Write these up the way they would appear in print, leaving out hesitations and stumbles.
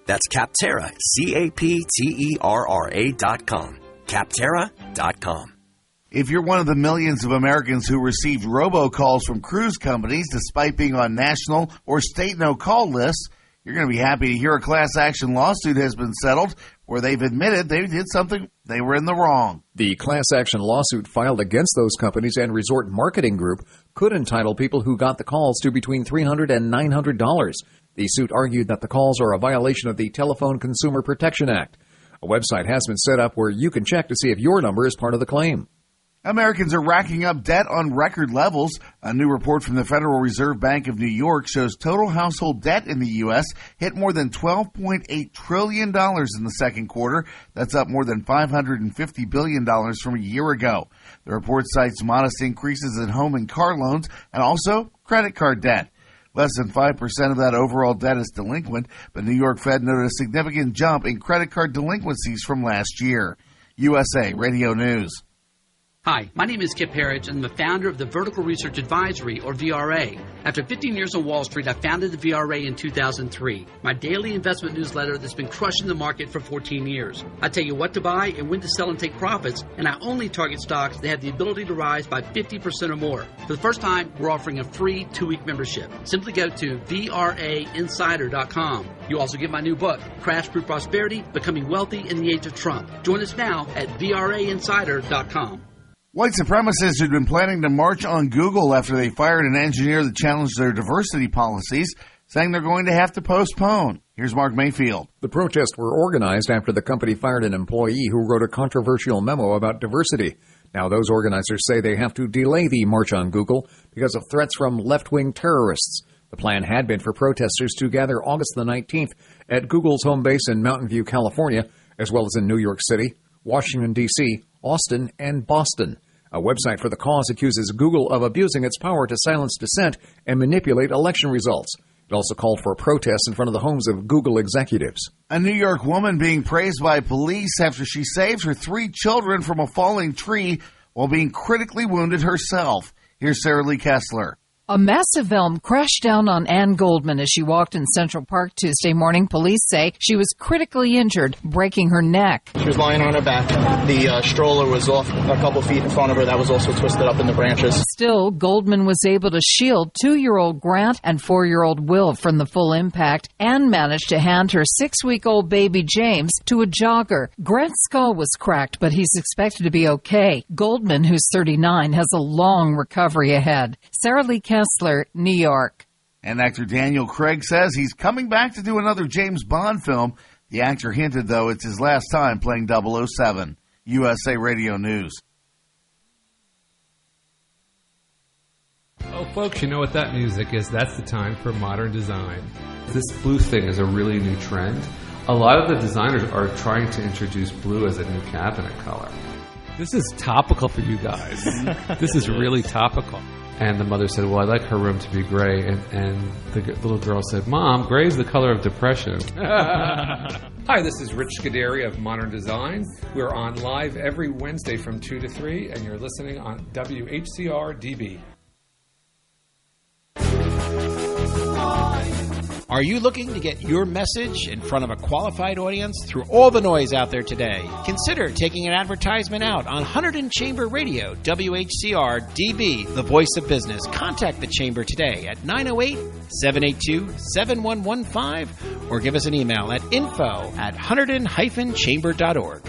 That's Capterra, CAPTERRA.com. Capterra.com. If you're one of the millions of Americans who received robocalls from cruise companies despite being on national or state no-call lists, you're going to be happy to hear a class action lawsuit has been settled where they've admitted they did something they were in the wrong. The class action lawsuit filed against those companies and Resort Marketing Group could entitle people who got the calls to between $300 and $900. The suit argued that the calls are a violation of the Telephone Consumer Protection Act. A website has been set up where you can check to see if your number is part of the claim. Americans are racking up debt on record levels. A new report from the Federal Reserve Bank of New York shows total household debt in the U.S. hit more than $12.8 trillion in the second quarter. That's up more than $550 billion from a year ago. The report cites modest increases in home and car loans and also credit card debt. Less than 5% of that overall debt is delinquent, but New York Fed noted a significant jump in credit card delinquencies from last year. USA Radio News. Hi, my name is Kip Harridge, and I'm the founder of the Vertical Research Advisory, or VRA. After 15 years on Wall Street, I founded the VRA in 2003, my daily investment newsletter that's been crushing the market for 14 years. I tell you what to buy and when to sell and take profits, and I only target stocks that have the ability to rise by 50% or more. For the first time, we're offering a free 2-week membership. Simply go to VRAinsider.com. You also get my new book, Crash Proof Prosperity, Becoming Wealthy in the Age of Trump. Join us now at VRAinsider.com. White supremacists had been planning to march on Google after they fired an engineer that challenged their diversity policies, saying they're going to have to postpone. Here's Mark Mayfield. The protests were organized after the company fired an employee who wrote a controversial memo about diversity. Now those organizers say they have to delay the march on Google because of threats from left-wing terrorists. The plan had been for protesters to gather August the 19th at Google's home base in Mountain View, California, as well as in New York City, Washington, D.C., Austin, and Boston. A website for the cause accuses Google of abusing its power to silence dissent and manipulate election results. It also called for protests in front of the homes of Google executives. A New York woman being praised by police after she saved her 3 children from a falling tree while being critically wounded herself. Here's Sarah Lee Kessler. A massive elm crashed down on Ann Goldman as she walked in Central Park Tuesday morning. Police say she was critically injured, breaking her neck. She was lying on her back. The stroller was off a couple feet in front of her. That was also twisted up in the branches. Still, Goldman was able to shield 2-year-old Grant and 4-year-old Will from the full impact and managed to hand her 6-week-old baby James to a jogger. Grant's skull was cracked, but he's expected to be okay. Goldman, who's 39, has a long recovery ahead. Sarah Lee Kessler, New York. And actor Daniel Craig says he's coming back to do another James Bond film. The actor hinted, though, it's his last time playing 007. USA Radio News. Oh, folks, you know what that music is. That's the time for modern design. This blue thing is a really new trend. A lot of the designers are trying to introduce blue as a new cabinet color. This is topical for you guys. This is really topical. And the mother said, well, I'd like her room to be gray. And the little girl said, Mom, gray is the color of depression. Hi, this is Rich Scuderi of Modern Design. We're on live every Wednesday from 2 to 3, and you're listening on WHCR-DB. Are you looking to get your message in front of a qualified audience through all the noise out there today? Consider taking an advertisement out on Hunterdon Chamber Radio, WHCR-DB, the voice of business. Contact the Chamber today at 908-782-7115 or give us an email at info@hunterdon-chamber.org.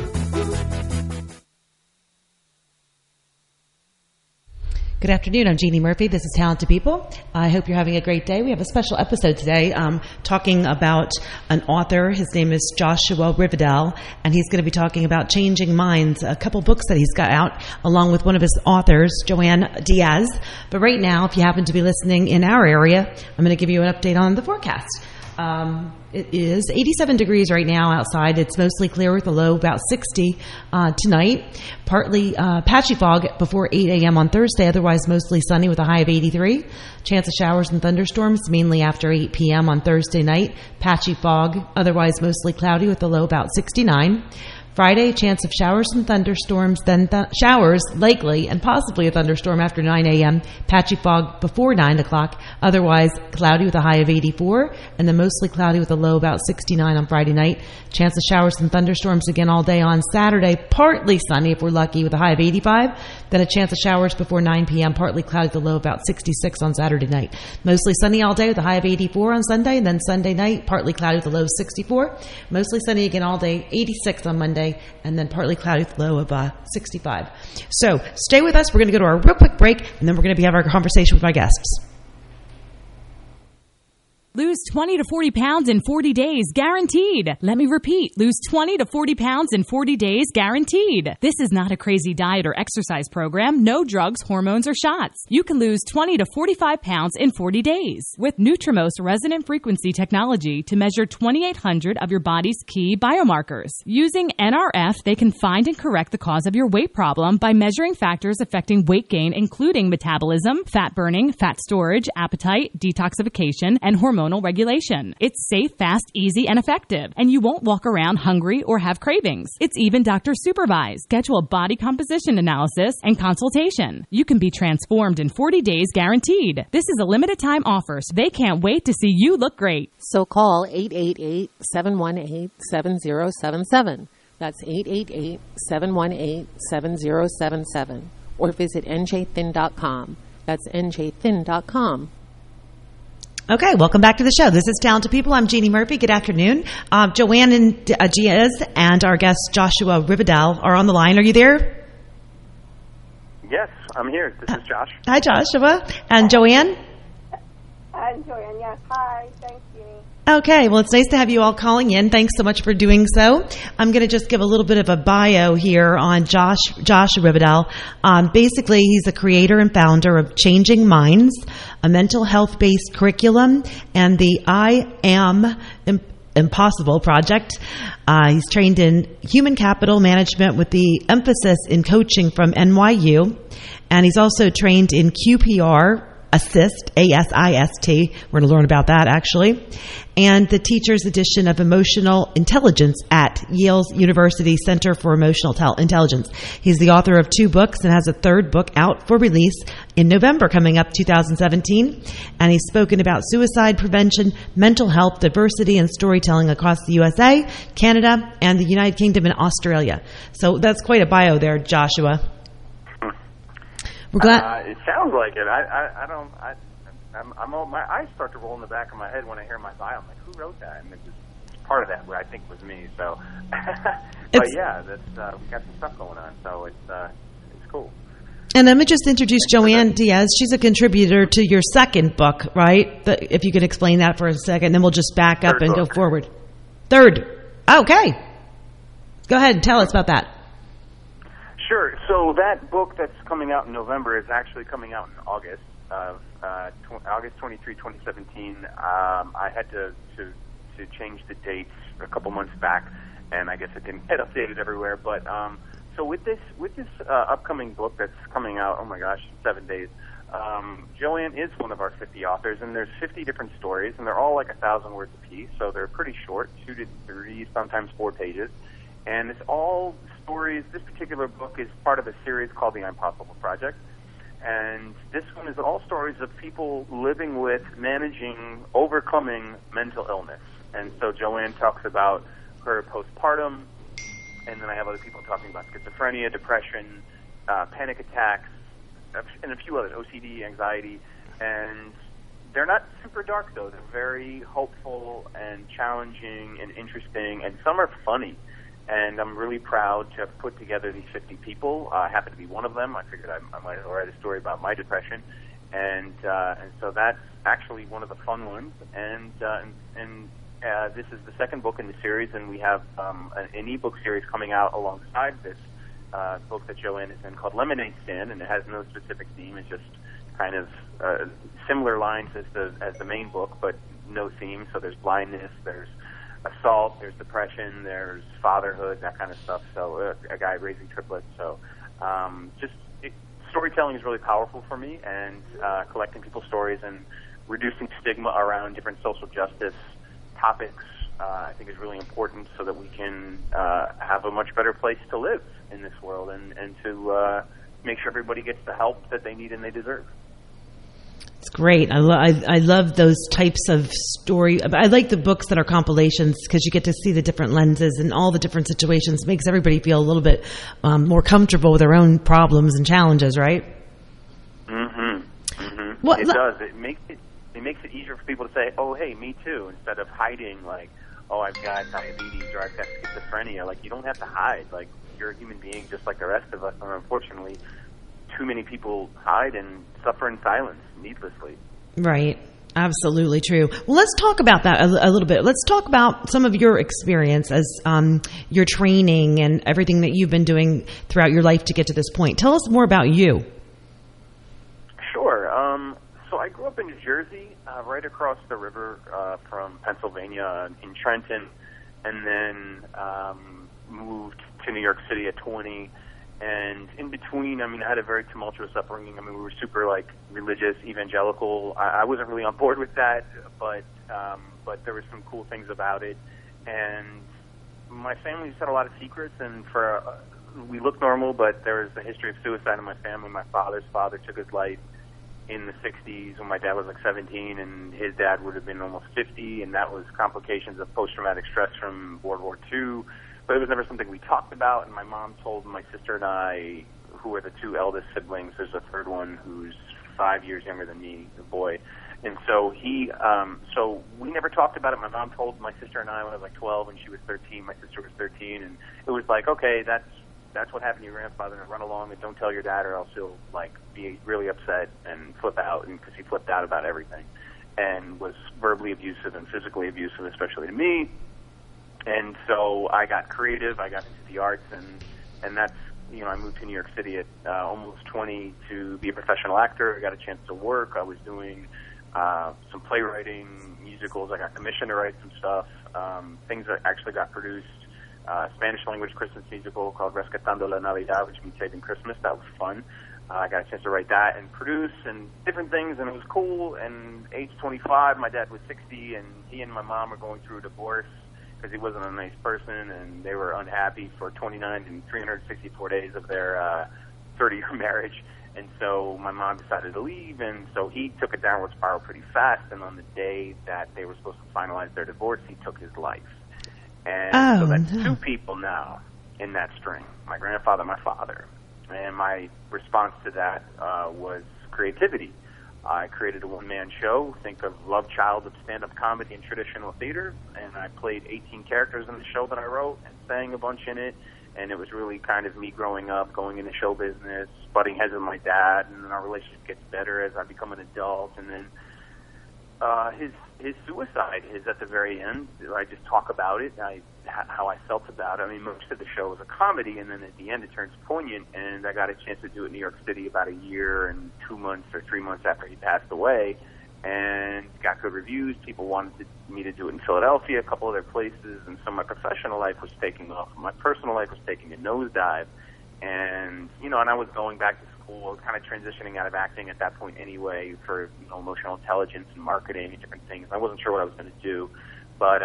Good afternoon. I'm Jeannie Murphy. This is Talented People. I hope you're having a great day. We have a special episode today talking about an author. His name is Joshua Riverdale, and he's going to be talking about Changing Minds, a couple books that he's got out along with one of his authors, Joanne Diaz. But right now, if you happen to be listening in our area, I'm going to give you an update on the forecast. It is 87 degrees right now outside. It's mostly clear with a low about 60 tonight. Partly patchy fog before 8 a.m. on Thursday, otherwise mostly sunny with a high of 83. Chance of showers and thunderstorms mainly after 8 p.m. on Thursday night. Patchy fog, otherwise mostly cloudy with a low about 69. Friday, chance of showers and thunderstorms, then showers likely, and possibly a thunderstorm after 9 a.m., patchy fog before 9 o'clock, otherwise cloudy with a high of 84, and then mostly cloudy with a low about 69 on Friday night. Chance of showers and thunderstorms again all day on Saturday, partly sunny if we're lucky with a high of 85, then a chance of showers before 9 p.m., partly cloudy with a low of about 66 on Saturday night. Mostly sunny all day with a high of 84 on Sunday, and then Sunday night, partly cloudy with a low of 64. Mostly sunny again all day, 86 on Monday, and then partly cloudy with a low of 65. So stay with us. We're going to go to our real quick break, and then we're going to have our conversation with my guests. Lose 20 to 40 pounds in 40 days, guaranteed. Let me repeat. Lose 20 to 40 pounds in 40 days, guaranteed. This is not a crazy diet or exercise program. No drugs, hormones, or shots. You can lose 20 to 45 pounds in 40 days with Nutrimost resonant frequency technology to measure 2,800 of your body's key biomarkers. Using NRF, they can find and correct the cause of your weight problem by measuring factors affecting weight gain, including metabolism, fat burning, fat storage, appetite, detoxification, and hormonal regulation. It's safe, fast, easy, and effective, and you won't walk around hungry or have cravings. It's even doctor supervised. Schedule a body composition analysis and consultation. You can be transformed in 40 days guaranteed. This is a limited time offer, so they can't wait to see you look great. So call 888-718-7077. That's 888-718-7077. Or visit njthin.com. That's njthin.com. Okay, welcome back to the show. This is Talented People. I'm Jeannie Murphy. Good afternoon. Joanne and Diaz and our guest Joshua Rivadel are on the line. Are you there? Yes, I'm here. This is Josh. Hi, Joshua. And Joanne? Hi, Joanne. Yes, hi. Thank you. Okay, well, it's nice to have you all calling in. Thanks so much for doing so. I'm going to just give a little bit of a bio here on Josh Rivadel. Basically, he's the creator and founder of Changing Minds, a mental health-based curriculum, and the I Am Impossible Project. He's trained in human capital management with the emphasis in coaching from NYU, and he's also trained in QPR Assist, ASIST. We're going to learn about that, actually. And the Teacher's Edition of Emotional Intelligence at Yale's University Center for Emotional Intelligence. He's the author of 2 books and has a 3rd book out for release in November coming up, 2017. And he's spoken about suicide prevention, mental health, diversity, and storytelling across the USA, Canada, and the United Kingdom and Australia. So that's quite a bio there, Joshua. We're glad. It sounds like it. My eyes start to roll in the back of my head when I hear my bio. I'm like, who wrote that? And it's part of that, what I think was me. So, but yeah, we got some stuff going on. So it's cool. And let me just introduce Joanne Diaz. She's a contributor to your 2nd book, right? If you could explain that for a second, then we'll just back up and go forward. 3rd. Okay. Go ahead and tell us about that. Sure. So that book that's coming out in November is actually coming out in August, August 23, 2017. I had to change the dates a couple months back, and I guess it didn't get updated everywhere. But so with this upcoming book that's coming out, oh my gosh, 7 days. Joanne is one of our 50 authors, and there's 50 different stories, and they're all like 1,000 words apiece, so they're pretty short, 2 to 3, sometimes 4 pages. And it's all stories. This particular book is part of a series called the Impossible Project. And this one is all stories of people living with, managing, overcoming mental illness. And so Joanne talks about her postpartum, and then I have other people talking about schizophrenia, depression, panic attacks, and a few others, OCD, anxiety. And they're not super dark, though. They're very hopeful and challenging and interesting, and some are funny. And I'm really proud to have put together these 50 people. I happen to be one of them. I figured I might write a story about my depression, and so that's actually one of the fun ones. And this is the 2nd book in the series, and we have an ebook series coming out alongside this book that Joanne has done called Lemonade Stand, and it has no specific theme. It's just kind of similar lines as the main book, but no theme. So there's blindness, there's assault, there's depression, there's fatherhood, that kind of stuff. So a guy raising triplets. So storytelling is really powerful for me, and collecting people's stories and reducing stigma around different social justice topics I think is really important so that we can have a much better place to live in this world and to make sure everybody gets the help that they need and they deserve. It's great. I love those types of story. I like the books that are compilations because you get to see the different lenses and all the different situations. It makes everybody feel a little bit more comfortable with their own problems and challenges, right? Mm-hmm. Mm-hmm. Well, it does. It makes it easier for people to say, "Oh, hey, me too," instead of hiding like, "Oh, I've got diabetes or I've got schizophrenia." Like, you don't have to hide. Like, you're a human being just like the rest of us. And unfortunately, too many people hide and suffer in silence needlessly. Right. Absolutely true. Well, let's talk about that a little bit. Let's talk about some of your experience as your training and everything that you've been doing throughout your life to get to this point. Tell us more about you. Sure. So I grew up in New Jersey, right across the river from Pennsylvania in Trenton, and then moved to New York City at 20. And in between, I mean, I had a very tumultuous upbringing. I mean, we were super, like, religious, evangelical. I wasn't really on board with that, but there were some cool things about it. And my family just had a lot of secrets, and we looked normal, but there was a history of suicide in my family. My father's father took his life in the 60s when my dad was, like, 17, and his dad would have been almost 50, and that was complications of post-traumatic stress from World War II. But it was never something we talked about, and my mom told my sister and I, who are the two eldest siblings, there's a third one who's 5 years younger than me, a boy, and so so we never talked about it. My mom told my sister and I when I was like 12 and she was 13, my sister was 13, and it was like, okay, that's what happened to your grandfather, and run along and don't tell your dad or else he'll, like, be really upset and flip out, and because he flipped out about everything and was verbally abusive and physically abusive, especially to me. And so I got creative, I got into the arts, and that's, you know, I moved to New York City at almost 20 to be a professional actor. I got a chance to work. I was doing some playwriting, musicals. I got commissioned to write some stuff, things that actually got produced. Spanish language Christmas musical called Rescatando la Navidad, which means Saving Christmas. That was fun. I got a chance to write that and produce and different things, and it was cool. And age 25, my dad was 60, and he and my mom were going through a divorce because he wasn't a nice person, and they were unhappy for 29 and 364 days of their 30-year marriage. And so my mom decided to leave, and so he took a downward spiral pretty fast, and on the day that they were supposed to finalize their divorce, he took his life. And so that's two people now in that string, my grandfather, my father. And my response to that was creativity. I created a one-man show, think of Love Child of stand-up comedy and traditional theater, and I played 18 characters in the show that I wrote and sang a bunch in it, and it was really kind of me growing up, going into show business, butting heads with my dad, and then our relationship gets better as I become an adult, and then his suicide is at the very end. I just talk about it, how I felt about it. I mean, most of the show was a comedy, and then at the end it turns poignant, and I got a chance to do it in New York City about a year and 2 months or 3 months after he passed away, and got good reviews. People wanted me to do it in Philadelphia, a couple other places, and so my professional life was taking off. My personal life was taking a nosedive, and, you know, and I was going back to school, kind of transitioning out of acting at that point anyway for, you know, emotional intelligence and marketing and different things. I wasn't sure what I was going to do, but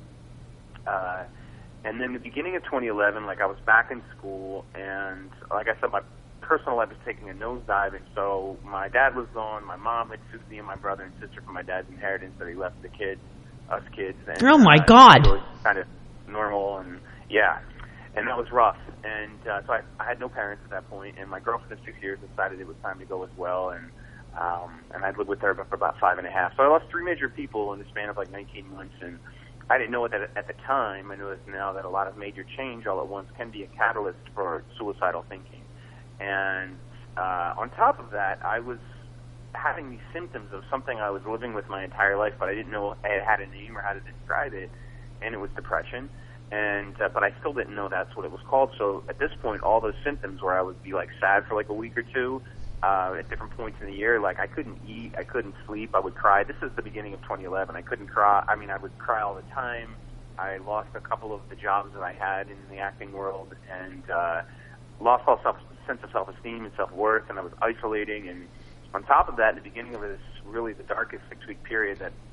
and then the beginning of 2011, like, I was back in school, and like I said, my personal life was taking a nosedive, and so my dad was gone. My mom had sued me and my brother and sister for my dad's inheritance that he left the kids, us kids. And, oh my God! It was kind of normal, and yeah. And that was rough. And so I had no parents at that point, and my girlfriend of 6 years decided it was time to go as well, and I'd lived with her for about 5.5. So I lost 3 major people in the span of like 19 months, and I didn't know it at the time. I know this now, that a lot of major change all at once can be a catalyst for suicidal thinking. And on top of that, I was having these symptoms of something I was living with my entire life, but I didn't know it had a name or how to describe it, and it was depression. And but I still didn't know that's what it was called. So at this point, all those symptoms where I would be like sad for like a week or two at different points in the year, like I couldn't eat, I couldn't sleep, I would cry. This is the beginning of 2011. I couldn't cry. I mean, I would cry all the time. I lost a couple of the jobs that I had in the acting world, and lost all sense of self-esteem and self-worth, and I was isolating. And on top of that, in the beginning of this, really the darkest 6-week period that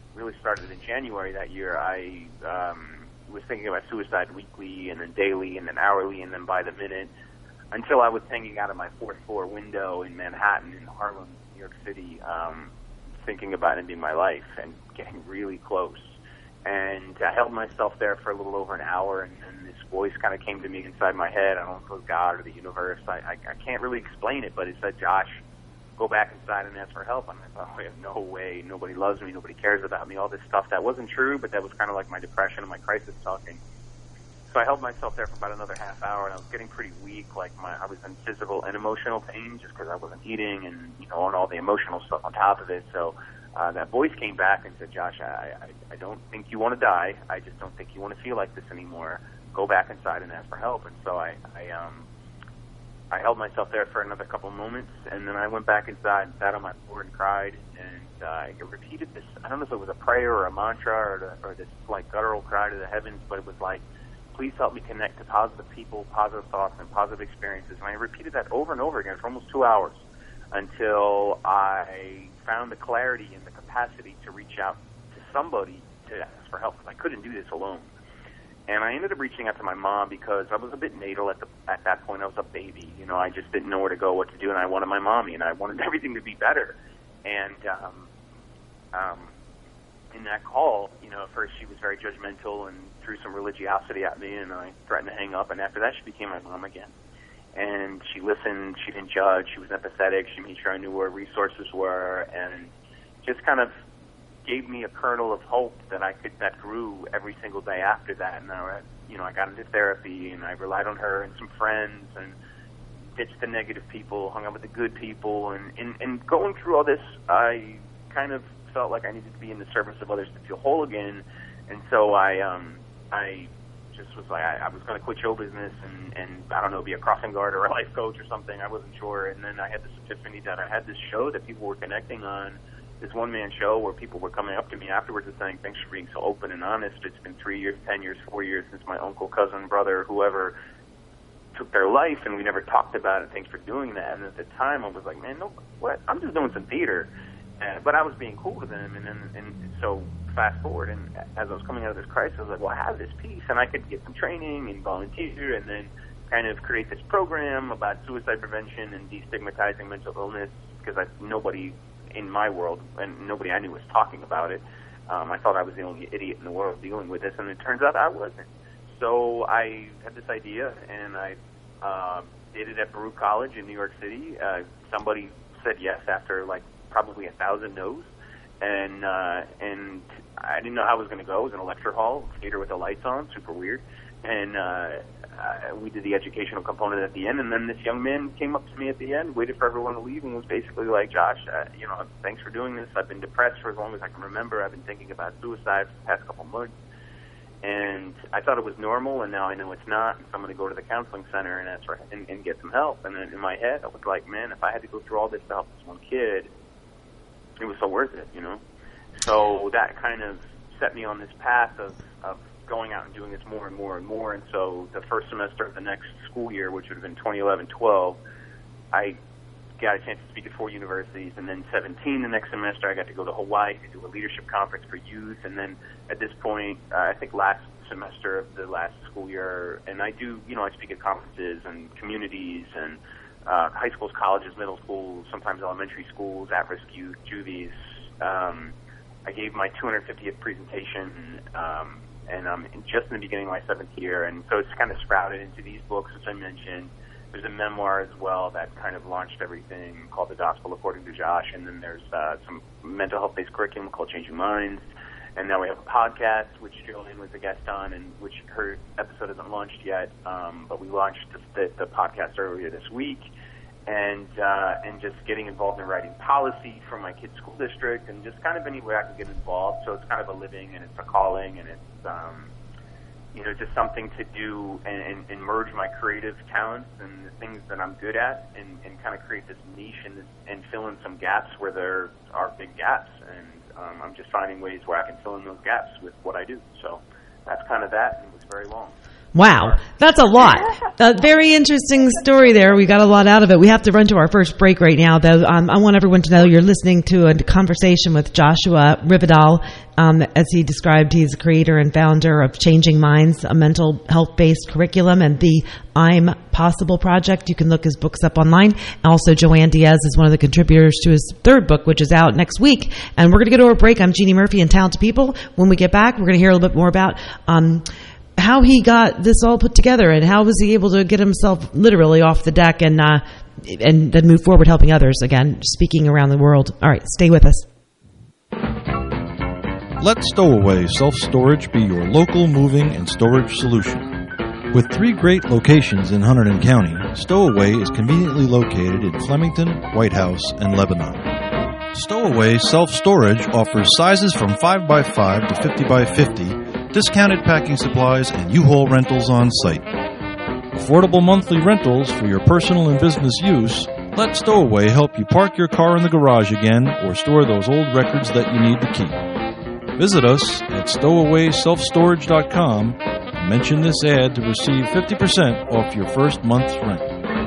really started in January that year, I was thinking about suicide weekly and then daily and then hourly and then by the minute, until I was hanging out of my fourth floor window in Manhattan, in Harlem, New York City, thinking about ending my life and getting really close. And I held myself there for a little over an hour, and this voice kind of came to me inside my head. I don't know if it was God or the universe. I can't really explain it, but it said, Josh, go back inside and ask for help. And I thought, oh, I have no way. Nobody loves me. Nobody cares about me. All this stuff that wasn't true, but that was kind of like my depression and my crisis talking. So I held myself there for about another half hour, and I was getting pretty weak. Like I was in physical and emotional pain just because I wasn't eating, and and all the emotional stuff on top of it. So that voice came back and said, Josh, I don't think you want to die. I just don't think you want to feel like this anymore. Go back inside and ask for help. And so I held myself there for another couple of moments, and then I went back inside, sat on my floor, and cried. And I repeated this. I don't know if it was a prayer or a mantra or this like guttural cry to the heavens, but it was like, please help me connect to positive people, positive thoughts, and positive experiences. And I repeated that over and over again for almost 2 hours until I found the clarity and the capacity to reach out to somebody to ask for help, because I couldn't do this alone. And I ended up reaching out to my mom because I was a bit natal at that point. I was a baby. I just didn't know where to go, what to do, and I wanted my mommy, and I wanted everything to be better. And in that call, at first she was very judgmental and threw some religiosity at me, and I threatened to hang up. And after that, she became my mom again. And she listened. She didn't judge. She was empathetic. She made sure I knew where resources were, and just kind of gave me a kernel of hope that grew every single day after that. And I got into therapy, and I relied on her and some friends, and ditched the negative people, hung out with the good people, and going through all this, I kind of felt like I needed to be in the service of others to feel whole again. And so I just was like, I was going to quit show business and I don't know, be a crossing guard or a life coach or something. I wasn't sure. And then I had this epiphany that I had this show that people were connecting on, this one-man show where people were coming up to me afterwards and saying, thanks for being so open and honest. It's been 3 years, 10 years, 4 years since my uncle, cousin, brother, whoever took their life, and we never talked about it. Thanks for doing that. And at the time, I was like, man, no, what? I'm just doing some theater. But I was being cool with them, and so fast forward, and as I was coming out of this crisis, I was like, well, I have this piece, and I could get some training and volunteer, and then kind of create this program about suicide prevention and destigmatizing mental illness, because nobody in my world, and nobody I knew was talking about it. I thought I was the only idiot in the world dealing with this, and it turns out I wasn't. So I had this idea, and I did it at Baruch College in New York City. Somebody said yes after probably 1,000 no's, and I didn't know how it was going to go. It was in a lecture hall, theater with the lights on, super weird, and we did the educational component at the end, and then this young man came up to me at the end, waited for everyone to leave, and was basically like, Josh, thanks for doing this. I've been depressed for as long as I can remember. I've been thinking about suicide for the past couple months, and I thought it was normal, and now I know it's not, and so I'm going to go to the counseling center and ask for and get some help. And then in my head, I was like, man, if I had to go through all this to help this one kid, it was so worth it, So that kind of set me on this path of going out and doing this more and more and more. And so the first semester of the next school year, which would have been 2011-12, I got a chance to speak at 4 universities. And then 17, the next semester, I got to go to Hawaii to do a leadership conference for youth. And then at this point, I think last semester of the last school year, and I do, I speak at conferences and communities and high schools, colleges, middle schools, sometimes elementary schools, at-risk youth, juvies. I gave my 250th presentation, and I'm just in the beginning of my 7th year, and so it's kind of sprouted into these books, which I mentioned. There's a memoir as well that kind of launched everything called The Gospel According to Josh, and then there's some mental health-based curriculum called Changing Minds, and now we have a podcast, which Jolene was a guest on, and which her episode isn't launched yet, but we launched the podcast earlier this week, and just getting involved in writing policy for my kid's school district, and just kind of anywhere I can get involved. So it's kind of a living, and it's a calling, and it's just something to do and merge my creative talents and the things that I'm good at, and kind of create this niche and fill in some gaps where there are big gaps. And I'm just finding ways where I can fill in those gaps with what I do. So that's kind of that, and it was very long. Wow, that's a lot. A very interesting story there. We got a lot out of it. We have to run to our first break right now, though. I want everyone to know you're listening to a conversation with Joshua Rivedal. As he described, he's the creator and founder of Changing Minds, a mental health-based curriculum, and the I'm Possible Project. You can look his books up online. Also, Joanne Diaz is one of the contributors to his third book, which is out next week. And we're going to go to a break. I'm Jeannie Murphy and Talented People. When we get back, we're going to hear a little bit more about how he got this all put together and how was he able to get himself literally off the deck and then move forward helping others, again, speaking around the world. All right, stay with us. Let Stowaway Self-Storage be your local moving and storage solution. With 3 great locations in Hunterdon County, Stowaway is conveniently located in Flemington, White House, and Lebanon. Stowaway Self-Storage offers sizes from 5x5 to 50x50, discounted packing supplies, and U-Haul rentals on site. Affordable monthly rentals for your personal and business use. Let Stowaway help you park your car in the garage again or store those old records that you need to keep. Visit us at stowawayselfstorage.com and mention this ad to receive 50% off your first month's rent.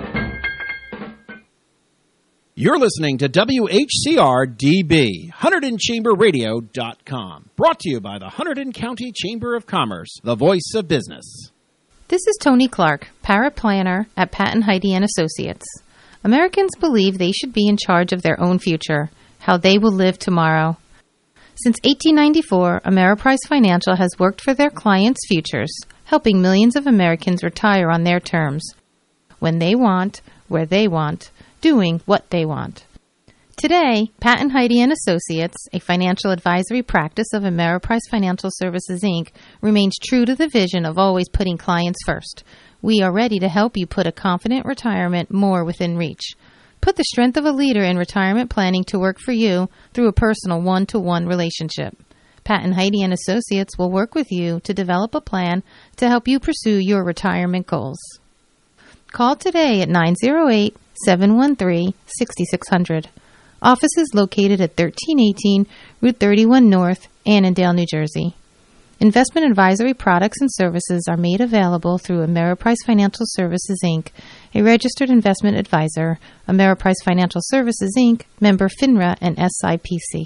You're listening to WHCR-DB, HunterdonChamberRadio.com. Brought to you by the Hunterdon County Chamber of Commerce, the voice of business. This is Tony Clark, paraplanner at Patton Heidi & Associates. Americans believe they should be in charge of their own future, how they will live tomorrow. Since 1894, Ameriprise Financial has worked for their clients' futures, helping millions of Americans retire on their terms, when they want, where they want, doing what they want. Today, Patton Heidi & Associates, a financial advisory practice of Ameriprise Financial Services, Inc., remains true to the vision of always putting clients first. We are ready to help you put a confident retirement more within reach. Put the strength of a leader in retirement planning to work for you through a personal one-to-one relationship. Patton Heidi & Associates will work with you to develop a plan to help you pursue your retirement goals. Call today at 908-713-6600. Office is located at 1318 Route 31 North, Annandale, New Jersey. Investment advisory products and services are made available through Ameriprise Financial Services, Inc., a registered investment advisor. Ameriprise Financial Services, Inc., member FINRA and SIPC.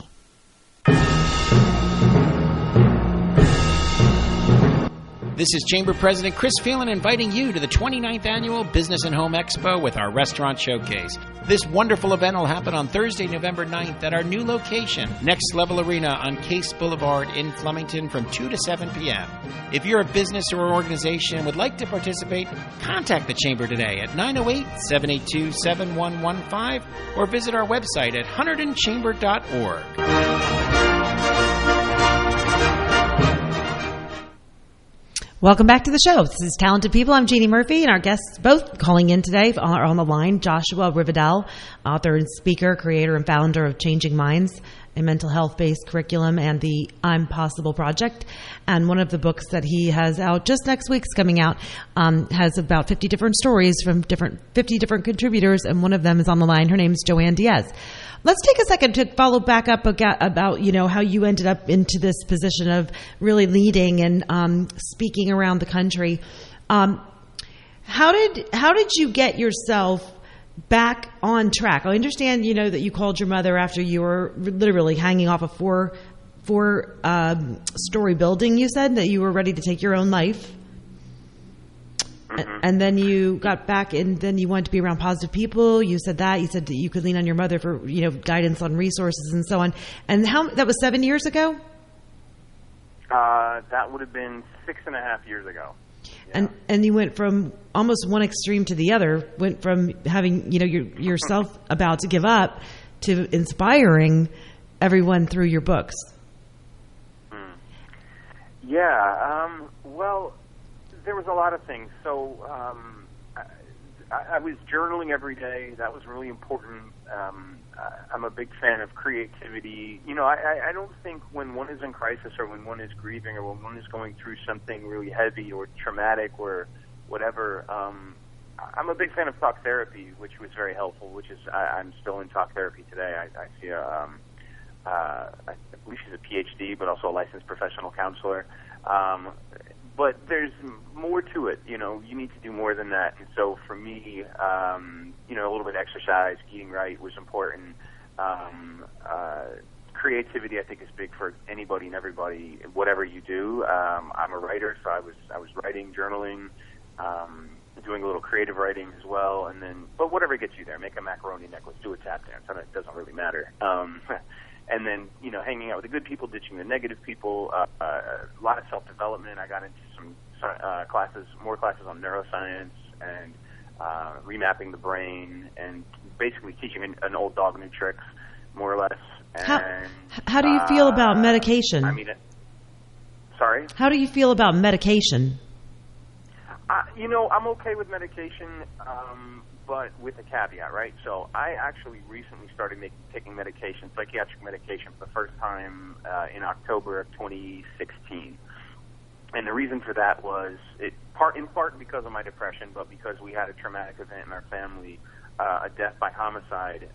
This is Chamber President Chris Phelan inviting you to the 29th Annual Business and Home Expo with our Restaurant Showcase. This wonderful event will happen on Thursday, November 9th at our new location, Next Level Arena on Case Boulevard in Flemington from 2 to 7 p.m. If you're a business or organization and would like to participate, contact the Chamber today at 908-782-7115 or visit our website at HunterdonChamber.org. Welcome back to the show. This is Talented People. I'm Jeannie Murphy, and our guests both calling in today are on the line. Joshua Rivedal, author and speaker, creator and founder of Changing Minds, a mental health-based curriculum, and the I'm Possible Project. And one of the books that he has out just next week's coming out has about 50 different stories from 50 different contributors, and one of them is on the line. Her name is Joanne Diaz. Let's take a second to follow back up about, how you ended up into this position of really leading and speaking around the country. How did you get yourself back on track? I understand, that you called your mother after you were literally hanging off a four-story building. You said that you were ready to take your own life. Mm-hmm. And then you got back, and then you wanted to be around positive people. You said that you could lean on your mother for guidance on resources and so on. And that was 7 years ago. That would have been 6.5 years ago. Yeah. And you went from almost one extreme to the other. Went from having yourself about to give up to inspiring everyone through your books. Yeah. Well, there was a lot of things. So I was journaling every day. That was really important. I'm a big fan of creativity. I don't think when one is in crisis or when one is grieving or when one is going through something really heavy or traumatic or whatever, I'm a big fan of talk therapy, which was very helpful, which is I'm still in talk therapy today. I see I believe she's a PhD, but also a licensed professional counselor. but there's more to it. You know, you need to do more than that. And so for me, you know, a little bit of exercise, eating right was important. Creativity, I think, is big for anybody and everybody, whatever you do. I'm a writer, so I was writing, journaling, doing a little creative writing as well, and then, but whatever gets you there, make a macaroni necklace, do a tap dance, it doesn't really matter. And then, you know, hanging out with the good people, ditching the negative people, a lot of self-development. I got into some more classes on neuroscience and remapping the brain, and basically teaching an old dog new tricks, more or less. And, how do you feel about medication? Sorry? How do you feel about medication? You know, I'm okay with medication, but with a caveat, right? So I actually recently started taking medication, psychiatric medication, for the first time in October of 2016. And the reason for that was in part because of my depression, but because we had a traumatic event in our family, a death by homicide,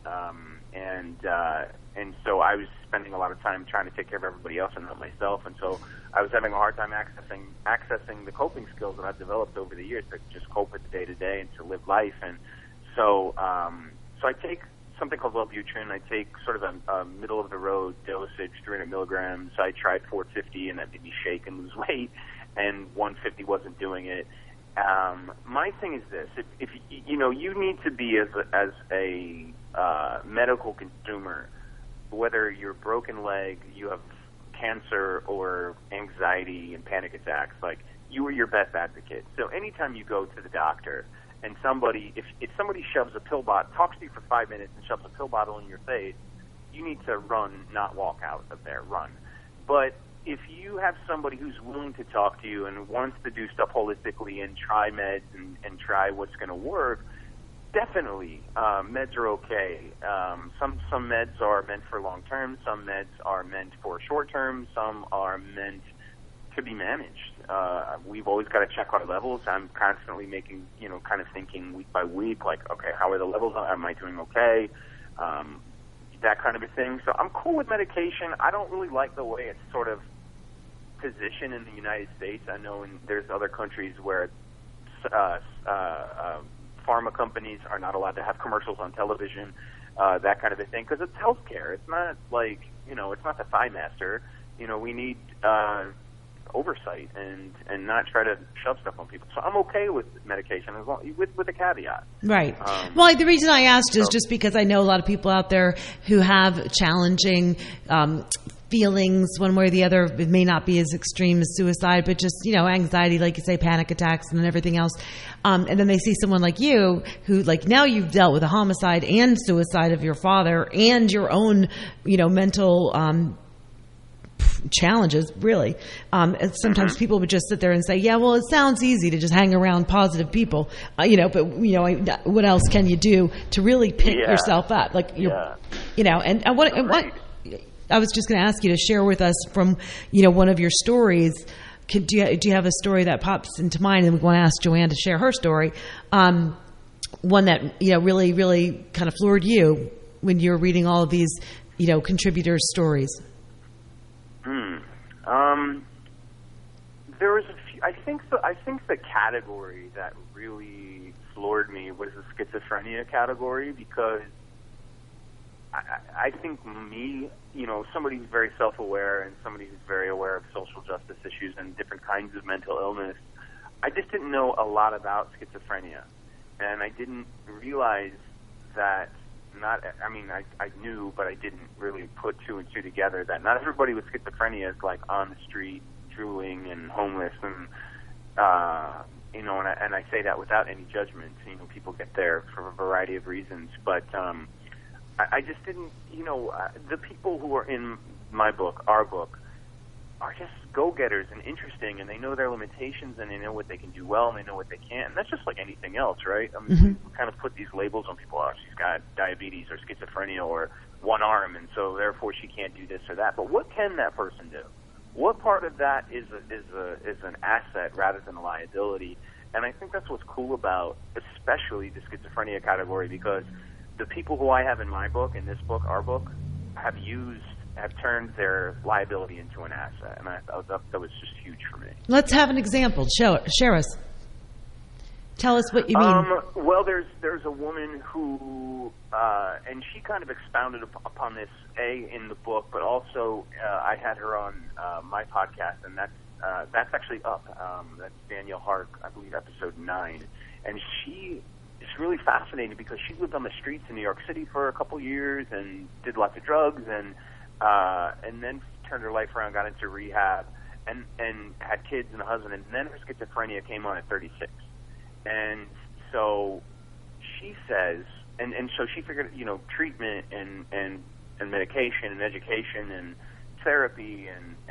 and so I was spending a lot of time trying to take care of everybody else and not myself, and so I was having a hard time accessing the coping skills that I've developed over the years to just cope with the day-to-day and to live life. And so so I take something called Wellbutrin. I take sort of a middle-of-the-road dosage, 300 milligrams. I tried 450, and that made me shake and lose weight, and 150 wasn't doing it. My thing is this: if you know, you need to be as a medical consumer, whether you're broken leg, you have cancer, or anxiety and panic attacks, like, you are your best advocate. So anytime you go to the doctor and if somebody shoves a pill bottle, talks to you for 5 minutes and shoves a pill bottle in your face, you need to run, not walk out of there, run. But if you have somebody who's willing to talk to you and wants to do stuff holistically and try meds and try what's going to work, definitely, meds are okay. Some meds are meant for long term. Some meds are meant for short term. Some are meant to be managed. We've always got to check our levels. I'm constantly making, you know, kind of thinking week by week, like, okay, how are the levels? Am I doing okay? That kind of a thing. So I'm cool with medication. I don't really like the way it's sort of positioned in the United States. I know there's other countries where pharma companies are not allowed to have commercials on television, that kind of a thing, because it's healthcare. It's not like, you know, it's not the Thigh Master. You know, we need oversight and not try to shove stuff on people. So I'm okay with medication as long with a caveat. Right. Well, the reason I asked is just because I know a lot of people out there who have challenging feelings one way or the other. It may not be as extreme as suicide, but just, you know, anxiety, like you say, panic attacks and everything else. And then they see someone like you who, like, now you've dealt with a homicide and suicide of your father and your own, you know, mental challenges, really. And sometimes people would just sit there and say, yeah, well, it sounds easy to just hang around positive people, you know, but, you know, what else can you do to really pick yourself up? Like, you know, and what I was just going to ask you to share with us from, you know, one of your stories. Do you have a story that pops into mind? And we want to ask Joanne to share her story. One that, you know, really, really kind of floored you when you were reading all of these, you know, contributors' stories. There was a few. I think the category that really floored me was the schizophrenia category, because I think you know, somebody who's very self-aware and somebody who's very aware of social justice issues and different kinds of mental illness, I just didn't know a lot about schizophrenia, and I didn't realize that I knew, but I didn't really put two and two together, that not everybody with schizophrenia is like on the street drooling and homeless, and you know, and I say that without any judgment. You know, people get there for a variety of reasons, but I just didn't, you know, the people who are in my book, our book, are just go-getters and interesting, and they know their limitations, and they know what they can do well, and they know what they can't. And that's just like anything else, right? I mean, we kind of put these labels on people. Oh, she's got diabetes or schizophrenia or one arm, and so therefore she can't do this or that. But what can that person do? What part of that is an asset rather than a liability? And I think that's what's cool about especially the schizophrenia category, because the people who I have in my book, in this book, our book, have used have turned their liability into an asset, and that was just huge for me. Let's have an example. Share us. Tell us what you mean. Well, there's a woman who, and she kind of expounded upon this in the book, but also I had her on my podcast, and that's actually up. That's Danielle Hark, I believe, episode 9, and she is really fascinating because she lived on the streets in New York City for a couple years and did lots of drugs, and then turned her life around, got into rehab, and had kids and a husband, and then her schizophrenia came on at 36. And so she says, and so she figured, treatment and medication and education and therapy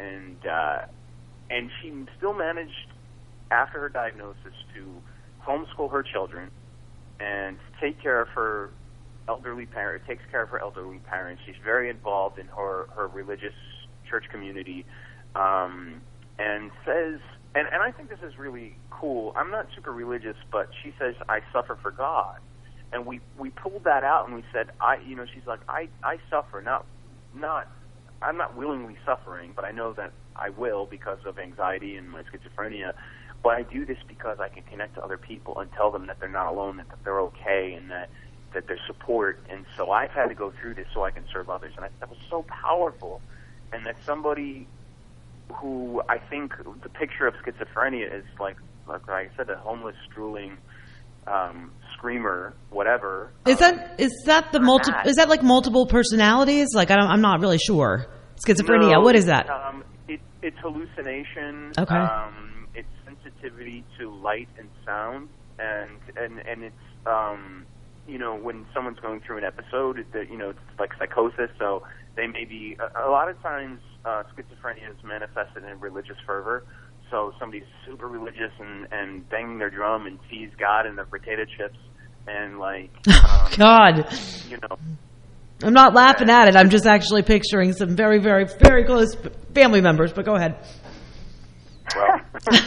and she still managed after her diagnosis to homeschool her children and take care of her elderly parents. Takes care of her elderly parents. She's very involved in her religious church community, and says. And I think this is really cool. I'm not super religious, but she says, I suffer for God. And we pulled that out and we said, she's like, I suffer, I'm not willingly suffering, but I know that I will because of anxiety and my schizophrenia. But I do this because I can connect to other people and tell them that they're not alone, that they're okay, and that there's support. And so I've had to go through this so I can serve others. And that was so powerful. And that somebody who I think the picture of schizophrenia is like I said, a homeless, drooling screamer, whatever. Is that the multiple? Is that like multiple personalities? Like I'm not really sure. Schizophrenia. No, what is that? It's hallucination. Okay. It's sensitivity to light and sound, and it's when someone's going through an episode, it's like psychosis. So they may be a lot of times. Schizophrenia is manifested in religious fervor. So somebody's super religious and banging their drum and sees God in their potato chips and God. I'm not laughing at it. I'm just actually picturing some very, very, very close family members. But go ahead. Well,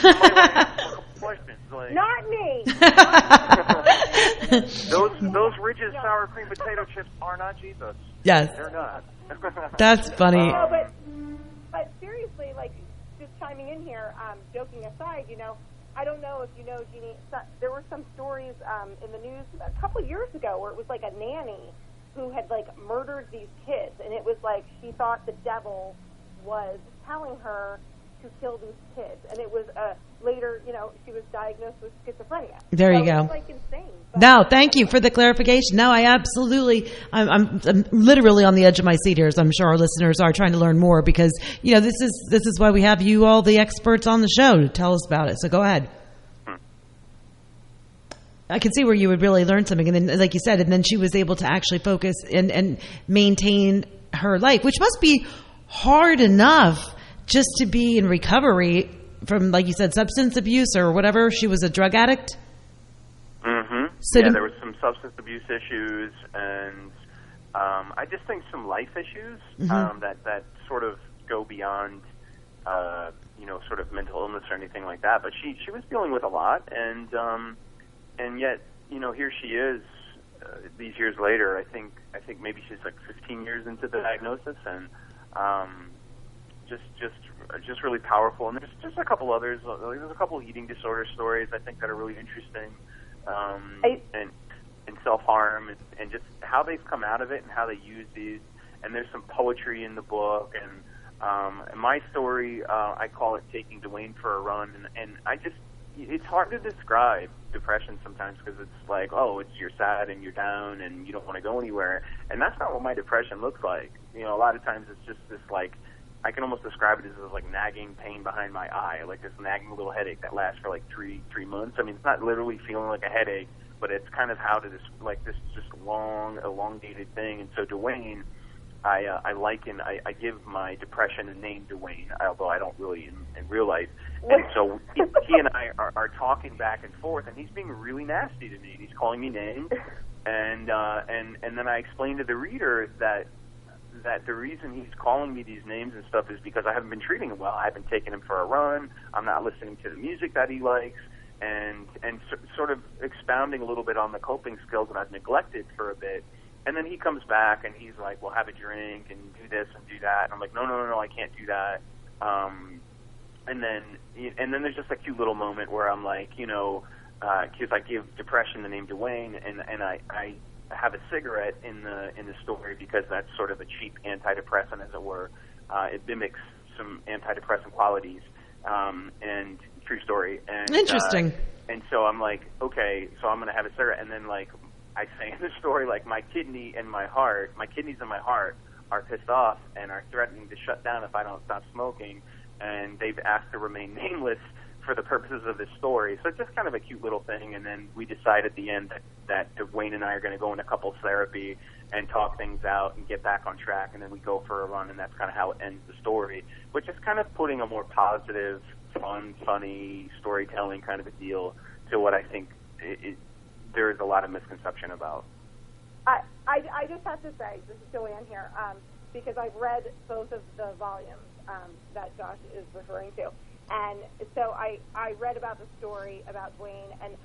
not me. those Ridges sour cream potato chips are not Jesus. Yes, they're not. That's funny. No, but seriously, just chiming in here, joking aside, I don't know if you know, Jeannie, there were some stories in the news a couple of years ago where it was like a nanny who had murdered these kids, and it was like she thought the devil was telling her to kill these kids, and it was later, she was diagnosed with schizophrenia. There you go. It's insane. No, thank you for the clarification. No, I absolutely, I'm literally on the edge of my seat here, as I'm sure our listeners are trying to learn more because, this is why we have you all the experts on the show to tell us about it. So go ahead. I can see where you would really learn something. And then, like you said, and then she was able to actually focus and maintain her life, which must be hard enough just to be in recovery from, like you said, substance abuse or whatever. She was a drug addict. Mm-hmm. So there was some substance abuse issues, and I just think some life issues that sort of go beyond, sort of mental illness or anything like that. But she was dealing with a lot, and yet, here she is these years later. I think maybe she's 15 years into the diagnosis, and just really powerful. And there's just a couple others. There's a couple eating disorder stories I think that are really interesting, and self-harm and just how they've come out of it and how they use these. And there's some poetry in the book. And my story, I call it Taking Dwayne for a Run. And it's hard to describe depression sometimes because it's like, you're sad and you're down and you don't want to go anywhere. And that's not what my depression looks like. A lot of times it's just this I can almost describe it as this nagging pain behind my eye, this nagging little headache that lasts for 3 months. I mean, it's not literally feeling like a headache, but it's kind of how to this just long, elongated thing. And so Dwayne, I give my depression a name, Dwayne, although I don't really in real life. And so he and I are talking back and forth, and he's being really nasty to me. He's calling me names, and then I explained to the reader that the reason he's calling me these names and stuff is because I haven't been treating him well. I haven't taken him for a run. I'm not listening to the music that he likes, and sort of expounding a little bit on the coping skills that I've neglected for a bit. And then he comes back and he's like, well, have a drink and do this and do that. And I'm like, no, I can't do that. And then there's just a cute little moment where I'm like, because I give depression the name Dwayne, and I have a cigarette in the story because that's sort of a cheap antidepressant, as it were. It mimics some antidepressant qualities, and true story. And, interesting. And so I'm like, okay, so I'm going to have a cigarette, and then like I say in the story, like my kidneys and my heart are pissed off and are threatening to shut down if I don't stop smoking, and they've asked to remain nameless for the purposes of this story. So it's just kind of a cute little thing, and then we decide at the end that Dwayne and I are going to go into couples therapy and talk things out and get back on track, and then we go for a run, and that's kind of how it ends the story, which is kind of putting a more positive, fun, funny storytelling kind of a deal to what I think there is a lot of misconception about. I just have to say, this is Joanne here, because I've read both of the volumes that Josh is referring to. And so I read about the story about Dwayne, and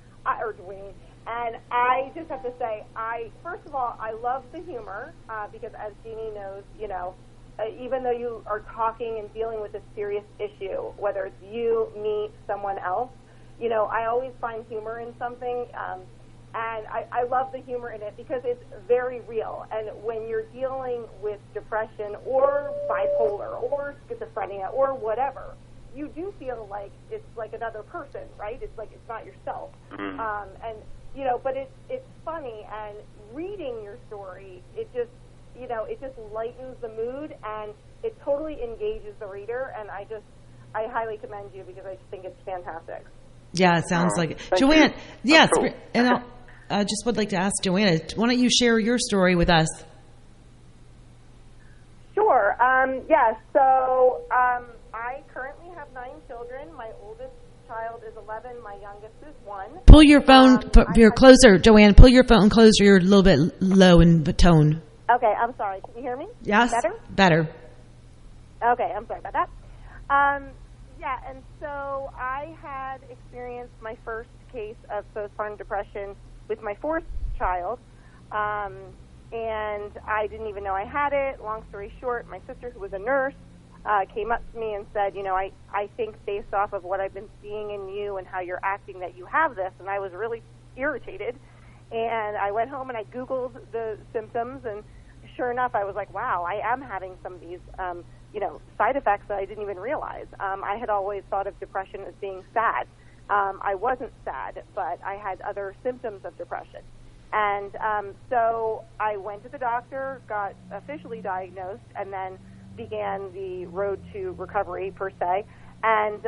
I just have to say, first of all, I love the humor, because as Jeannie knows, even though you are talking and dealing with a serious issue, whether it's you, me, someone else, I always find humor in something, and I love the humor in it because it's very real. And when you're dealing with depression or bipolar or schizophrenia or whatever, you do feel like it's like another person, right? It's like it's not yourself. But it's funny, and reading your story, it just lightens the mood, and it totally engages the reader, and I highly commend you because I just think it's fantastic. Yeah, it sounds like it. Joanne, yes, cool. And I just would like to ask Joanna, why don't you share your story with us? Sure. So I currently have 9 children. My oldest child is 11. My youngest is 1. Pull your phone closer, Joanne. Pull your phone closer. You're a little bit low in the tone. Okay, I'm sorry. Can you hear me? Yes. Better? Okay, I'm sorry about that. And so I had experienced my first case of postpartum depression with my 4th child, and I didn't even know I had it. Long story short, my sister, who was a nurse, came up to me and said, I think based off of what I've been seeing in you and how you're acting that you have this, and I was really irritated. And I went home and I Googled the symptoms, and sure enough, I was like, wow, I am having some of these, side effects that I didn't even realize. I had always thought of depression as being sad. I wasn't sad, but I had other symptoms of depression. And so I went to the doctor, got officially diagnosed, and then began the road to recovery, per se. And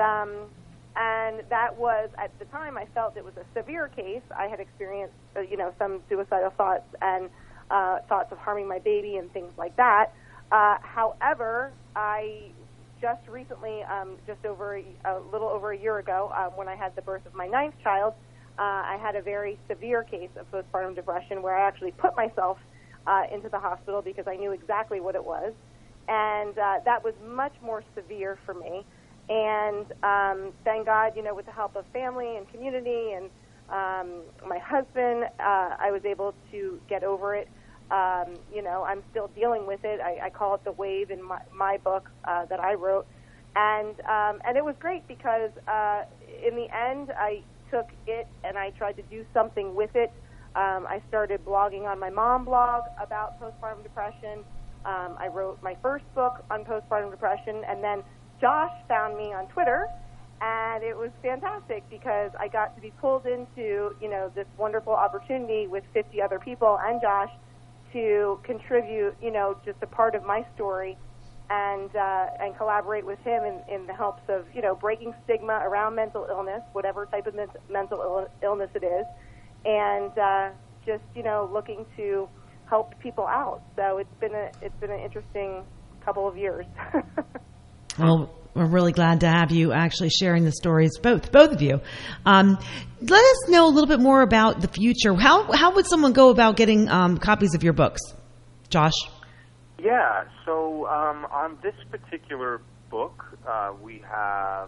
that was, at the time, I felt it was a severe case. I had experienced, some suicidal thoughts and thoughts of harming my baby and things like that. However, I just recently, a little over a year ago, when I had the birth of my 9th child, I had a very severe case of postpartum depression where I actually put myself into the hospital because I knew exactly what it was. And that was much more severe for me. And thank God, with the help of family and community and my husband, I was able to get over it. I'm still dealing with it. I call it the wave in my book that I wrote. And it was great because in the end, I took it and I tried to do something with it. I started blogging on my mom blog about postpartum depression. I wrote my first book on postpartum depression, and then Josh found me on Twitter, and it was fantastic because I got to be pulled into, this wonderful opportunity with 50 other people and Josh to contribute, just a part of my story and collaborate with him in the hopes of, breaking stigma around mental illness, whatever type of mental illness it is, and just, looking to help people out. So it's been an interesting couple of years. Well, we're really glad to have you actually sharing the stories, both of you. Let us know a little bit more about the future. How would someone go about getting copies of your books, Josh? Yeah, so on this particular book, we have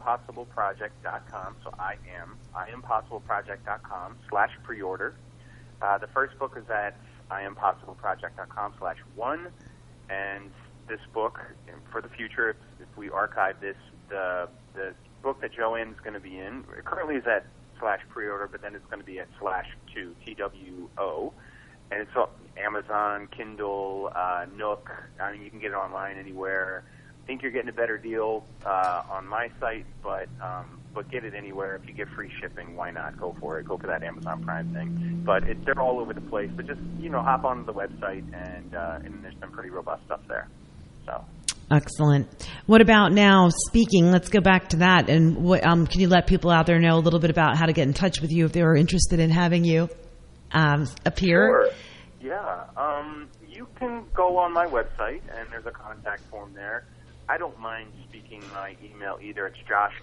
IamPossibleProject.com. So IamPossibleProject.com /pre-order. The first book is at IamPossibleProject.com/1, and this book, for the future, if we archive this, the book that Joanne's going to be in, it currently is at /pre-order, but then it's going to be at /2, TWO, and it's on Amazon, Kindle, Nook. I mean, you can get it online anywhere. I think you're getting a better deal on my site, but get it anywhere. If you get free shipping, why not? Go for it. Go for that Amazon Prime thing. But they're all over the place. But just, hop on the website, and there's some pretty robust stuff there. So. Excellent. What about now speaking? Let's go back to that. And what, can you let people out there know a little bit about how to get in touch with you if they were interested in having you appear? Sure. Yeah. You can go on my website, and there's a contact form there. I don't mind speaking my email either. It's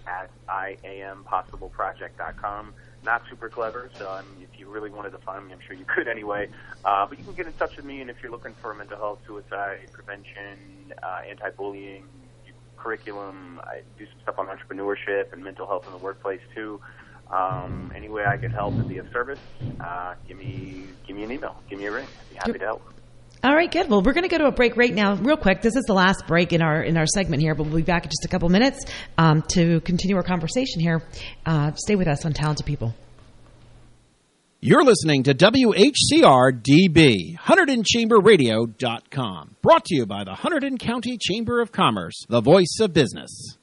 josh@IamPossibleProject.com. Not super clever, so if you really wanted to find me, I'm sure you could anyway. But you can get in touch with me, and if you're looking for mental health, suicide prevention, anti-bullying, curriculum, I do some stuff on entrepreneurship and mental health in the workplace too. Any way I could help and be of service, give me an email, give me a ring. I'd be happy to help. All right, good. Well, we're going to go to a break right now, real quick. This is the last break in our segment here, but we'll be back in just a couple minutes to continue our conversation here. Stay with us on Talented People. You're listening to WHCR-DB, HunterdonChamberRadio.com. Brought to you by the Hunterdon County Chamber of Commerce, the voice of business.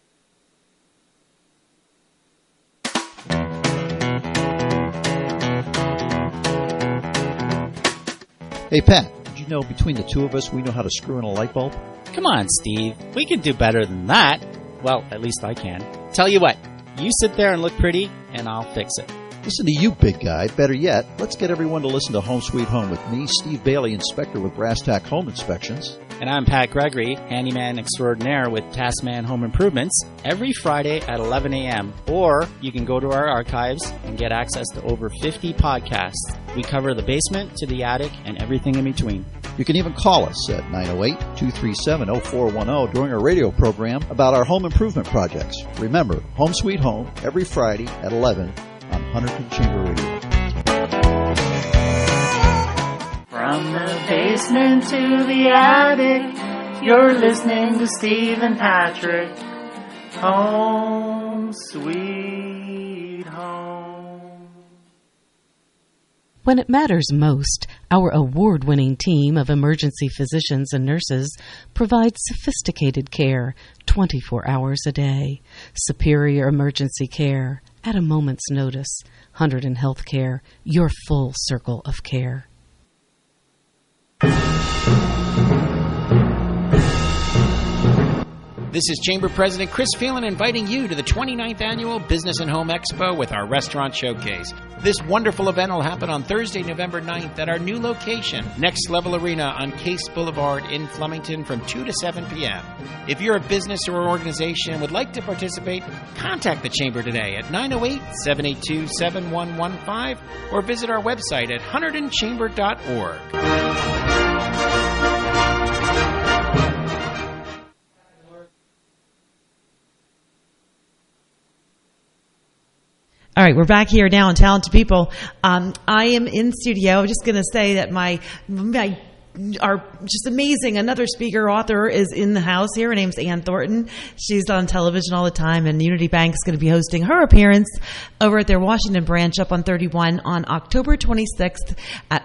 Hey, Pat. You know, between the two of us, we know how to screw in a light bulb? Come on, Steve. We can do better than that. Well, at least I can. Tell you what, you sit there and look pretty, and I'll fix it. Listen to you, big guy. Better yet, let's get everyone to listen to Home Sweet Home with me, Steve Bailey, inspector with Brass Tack Home Inspections. And I'm Pat Gregory, handyman extraordinaire with Taskman Home Improvements, every Friday at 11 a.m. Or you can go to our archives and get access to over 50 podcasts. We cover the basement to the attic and everything in between. You can even call us at 908-237-0410 during our radio program about our home improvement projects. Remember, Home Sweet Home, every Friday at 11 on Hunterdon Chamber Radio. From the basement to the attic, you're listening to Steve and Patrick. Home Sweet Home. When it matters most, our award-winning team of emergency physicians and nurses provides sophisticated care 24 hours a day. Superior emergency care at a moment's notice. Hunterdon Healthcare, your full circle of care. This is Chamber President Chris Phelan inviting you to the 29th Annual Business and Home Expo with our Restaurant Showcase. This wonderful event will happen on Thursday, November 9th at our new location, Next Level Arena on Case Boulevard in Flemington from 2 to 7 p.m. If you're a business or organization and would like to participate, contact the Chamber today at 908-782-7115 or visit our website at HunterdonChamber.org. All right, we're back here now on Talented People. I am in studio. I'm just going to say that my are just amazing. Another speaker, author is in the house here. Her name's Ann Thornton. She's on television all the time, and Unity Bank is going to be hosting her appearance over at their Washington branch up on 31 on October 26th at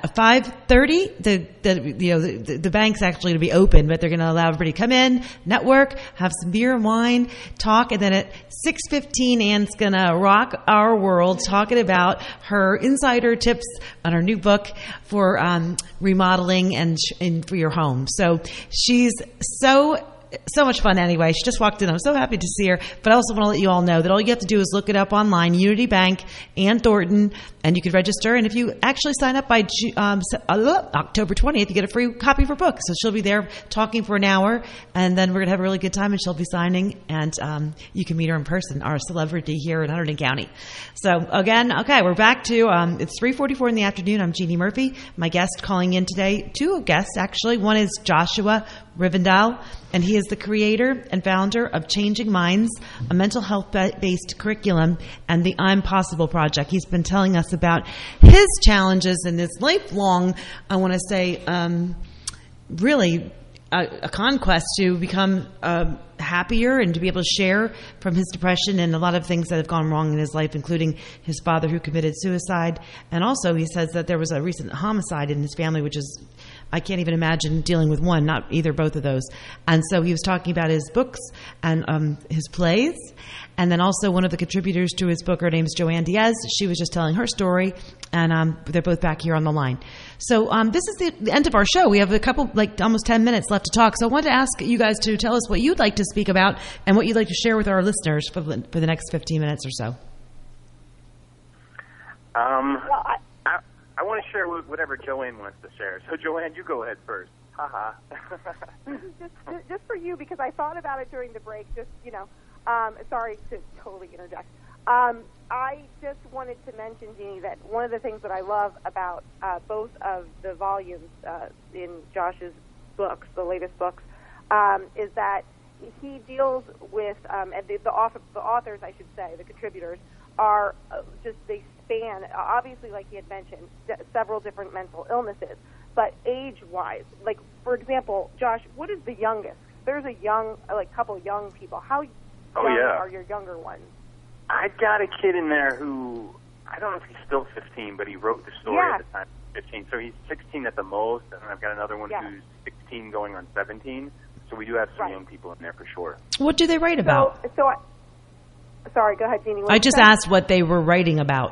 5:30. The bank's actually going to be open, but they're going to allow everybody to come in, network, have some beer and wine, talk, and then at 6:15, Ann's going to rock our world talking about her insider tips on her new book for remodeling and for your home. So she's so much fun anyway. She just walked in. I'm so happy to see her. But I also want to let you all know that all you have to do is look it up online, Unity Bank, Ann Thornton, and you can register. And if you actually sign up by October 20th, you get a free copy of her book. So she'll be there talking for an hour, and then we're going to have a really good time, and she'll be signing, and you can meet her in person, our celebrity here in Hunterdon County. So again, okay, we're back to, it's 3:44 in the afternoon. I'm Jeannie Murphy. My guest calling in today, two guests actually. One is Joshua Rivendell, and he He is the creator and founder of Changing Minds, a mental health-based curriculum, and the I'm Possible Project. He's been telling us about his challenges and his lifelong, I want to say, really a conquest to become happier and to be able to share from his depression and a lot of things that have gone wrong in his life, including his father who committed suicide. And also he says that there was a recent homicide in his family, which is, I can't even imagine dealing with one, not either, both of those. And so he was talking about his books and his plays. And then also one of the contributors to his book, her name is Joanne Diaz. She was just telling her story, and they're both back here on the line. So this is the end of our show. We have a couple, almost 10 minutes left to talk. So I wanted to ask you guys to tell us what you'd like to speak about and what you'd like to share with our listeners for the next 15 minutes or so. I want to share whatever Joanne wants to share. So, Joanne, you go ahead first. Ha-ha. just for you, because I thought about it during the break. Sorry to totally interject. I just wanted to mention, Jeannie, that one of the things that I love about both of the volumes in Josh's books, the latest books, is that he deals with, and the authors, I should say, the contributors, are they span, obviously, like he had mentioned, several different mental illnesses, but age-wise, like, for example, Josh, what is the youngest? There's a couple young people. How young are your younger ones? I got a kid in there who, I don't know if he's still 15, but he wrote the story at the time, 15. So he's 16 at the most, and I've got another one who's 16 going on 17. So we do have some young people in there for sure. What do they write about? Sorry, go ahead, Jeannie. I just asked what they were writing about.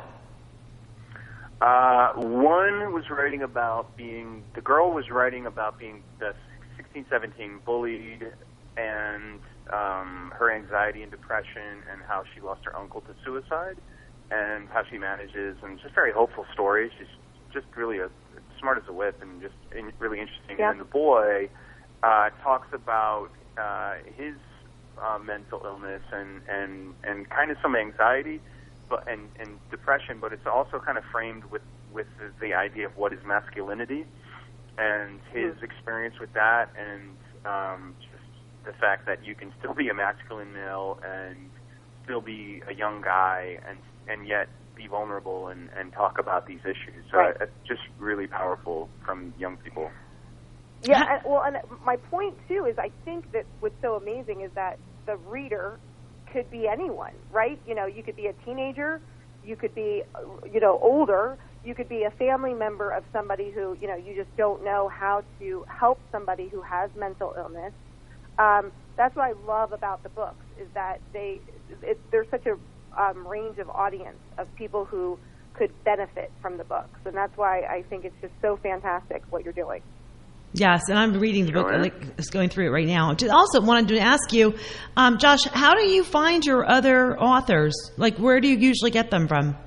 One was writing about the girl was writing about being the 16, 17 bullied and her anxiety and depression and how she lost her uncle to suicide and how she manages, and just very hopeful stories. She's just really smart as a whip and just really interesting. Yeah. And the boy talks about his mental illness and kind of some anxiety and depression, but it's also kind of framed with the idea of what is masculinity and his experience with that, and just the fact that you can still be a masculine male and still be a young guy and yet be vulnerable and talk about these issues. So it's just really powerful from young people. Yeah, and my point, too, is I think that what's so amazing is that the reader could be anyone, right? You could be a teenager, you could be, older, you could be a family member of somebody who, you just don't know how to help somebody who has mental illness. That's what I love about the books, is that there's such a range of audience of people who could benefit from the books, and that's why I think it's just so fantastic what you're doing. Yes, and I'm reading the book, just going through it right now. I also wanted to ask you, Josh, how do you find your other authors? Like, where do you usually get them from?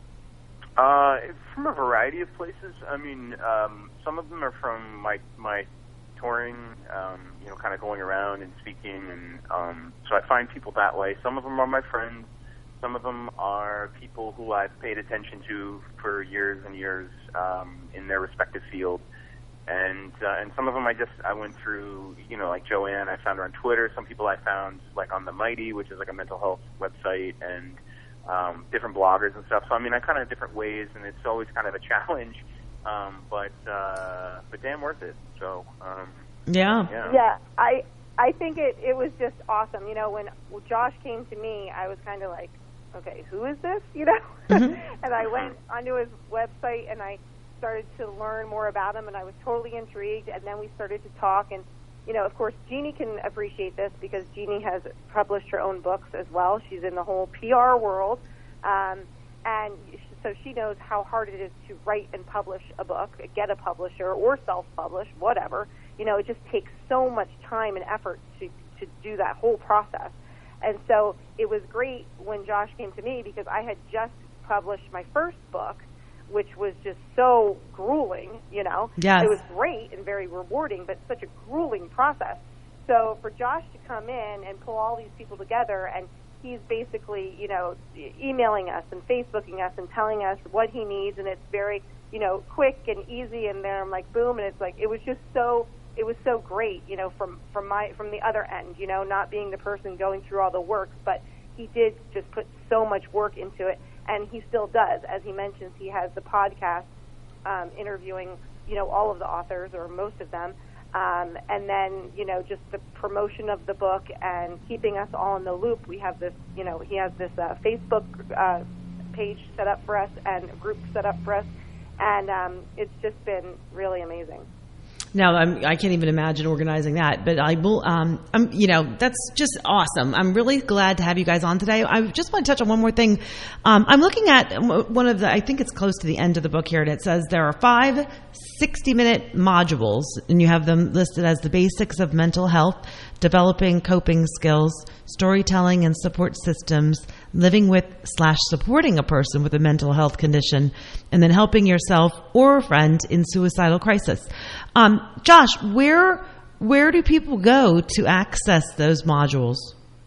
From a variety of places. I mean, some of them are from my touring, kind of going around and speaking, and so I find people that way. Some of them are my friends. Some of them are people who I've paid attention to for years and years in their respective field. And some of them I went through, like Joanne, I found her on Twitter. Some people I found on The Mighty, which is like a mental health website, and different bloggers and stuff. So I mean, I kind of have different ways, and it's always kind of a challenge, but damn worth it. So yeah. I think it was just awesome. When Josh came to me, I was kind of like, okay, who is this? And I went onto his website and I started to learn more about him, and I was totally intrigued, and then we started to talk, and of course Jeannie can appreciate this because Jeannie has published her own books as well. She's in the whole PR world, and so she knows how hard it is to write and publish a book, get a publisher or self-publish, whatever. It just takes so much time and effort to do that whole process. And so it was great when Josh came to me because I had just published my first book, which was just so grueling, Yes. It was great and very rewarding, but such a grueling process. So for Josh to come in and pull all these people together, and he's basically, emailing us and Facebooking us and telling us what he needs, and it's very, quick and easy, and then I'm like, boom, and it's like, it was just so so great, you know, from the other end, you know, not being the person going through all the work, but he did just put so much work into it, and he still does. As he mentions, he has the podcast interviewing, you know, all of the authors or most of them, and then, you know, just the promotion of the book and keeping us all in the loop. We have this, you know, he has this Facebook page set up for us and a group set up for us, and it's just been really amazing. Now, I can't even imagine organizing that, but I will, you know, that's just awesome. I'm really glad to have you guys on today. I just want to touch on one more thing. I'm looking at one of the, I think it's close to the end of the book here, and it says there are 5 60-minute modules, and you have them listed as the basics of mental health, developing coping skills, storytelling and support systems, living with / supporting a person with a mental health condition, and then helping yourself or a friend in suicidal crisis. Josh, where do people go to access those modules?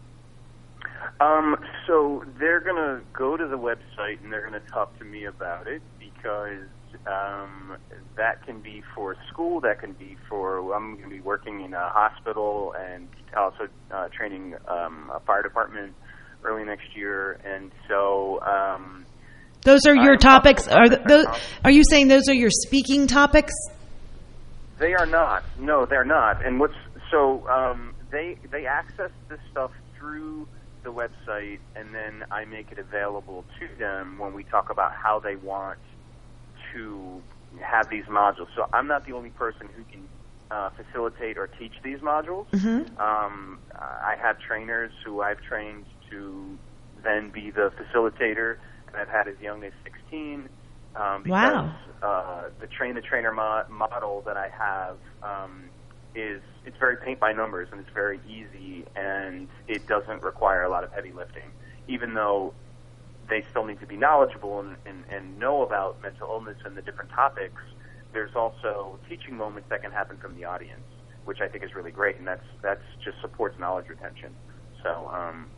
So they're going to go to the website and they're going to talk to me about it, because that can be for school, that can be for, I'm going to be working in a hospital and also training a fire department early next year, and so those are your topics. Are you saying those are your speaking topics? They are not. No, they're not. And they access this stuff through the website, and then I make it available to them when we talk about how they want to have these modules. So I'm not the only person who can facilitate or teach these modules. Mm-hmm. I have trainers who I've trained to then be the facilitator, and I've had as young as 16. Because wow. The train-the-trainer model that I have it's very paint by numbers, and it's very easy, and it doesn't require a lot of heavy lifting, even though they still need to be knowledgeable and know about mental illness and the different topics. There's also teaching moments that can happen from the audience, which I think is really great, and that's just supports knowledge retention. So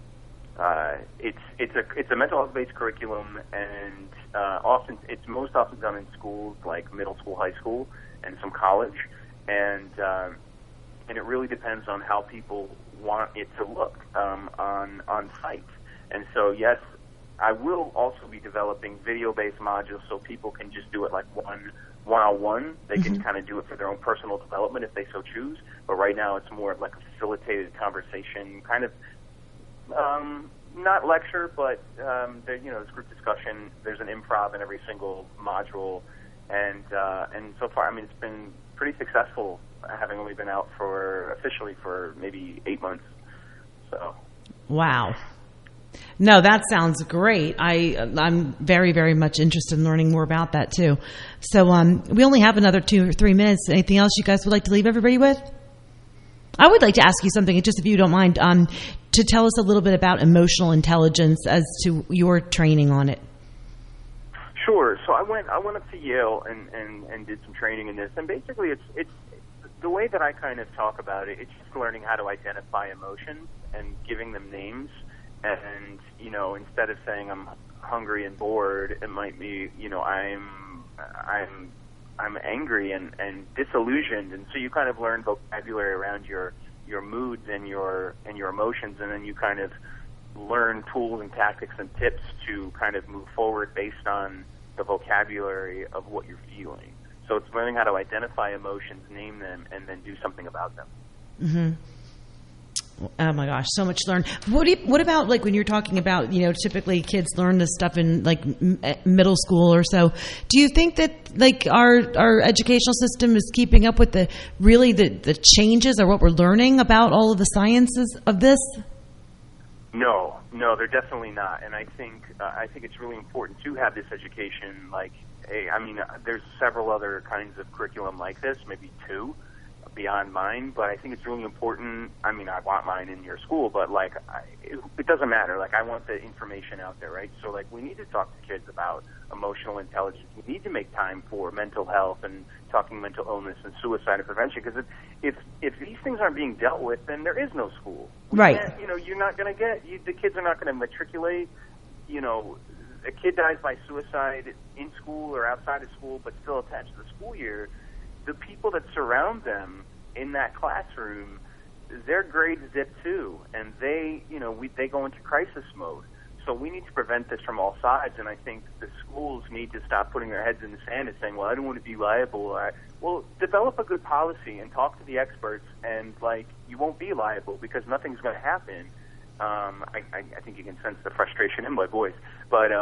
it's a mental health based curriculum, and it's most often done in schools like middle school, high school, and some college, and it really depends on how people want it to look on site. And so yes, I will also be developing video-based modules so people can just do it like one-on-one. They can kind of do it for their own personal development if they so choose. But right now it's more of like a facilitated conversation, kind of not lecture, but there's group discussion. There's an improv in every single module, and so far, I mean, it's been pretty successful, having only been out officially for maybe 8 months. So. Wow. No, that sounds great. I'm very, very much interested in learning more about that too. So we only have another 2 or 3 minutes. Anything else you guys would like to leave everybody with? I would like to ask you something, just if you don't mind, to tell us a little bit about emotional intelligence as to your training on it. Sure. So I went up to Yale and did some training in this, and basically it's the way that I kind of talk about it. It's just learning how to identify emotions and giving them names. And instead of saying I'm hungry and bored, it might be I'm angry and disillusioned, and so you kind of learn vocabulary around your moods and your emotions, and then you kind of learn tools and tactics and tips to kind of move forward based on the vocabulary of what you're feeling. So it's learning how to identify emotions, name them, and then do something about them. Mm-hmm. Oh my gosh, so much to learn. What about like when you're talking about, typically kids learn this stuff in like middle school or so. Do you think that like our educational system is keeping up with the changes or what we're learning about all of the sciences of this? No, they're definitely not. And I think it's really important to have this education. Like, there's several other kinds of curriculum like this, maybe 2. Beyond mine, but I think it's really important. I want mine in your school, but it doesn't matter. Like, I want the information out there, right? So we need to talk to kids about emotional intelligence. We need to make time for mental health and talking mental illness and suicide prevention, because if these things aren't being dealt with, then there is no school. Right. You're not going to the kids are not going to matriculate. A kid dies by suicide in school or outside of school, but still attached to the school year. The people that surround them in that classroom, their grades dip too, and they go into crisis mode. So we need to prevent this from all sides, and I think the schools need to stop putting their heads in the sand and saying, well, I don't want to be liable. Well, develop a good policy and talk to the experts, and, you won't be liable because nothing's going to happen. I think you can sense the frustration in my voice. But,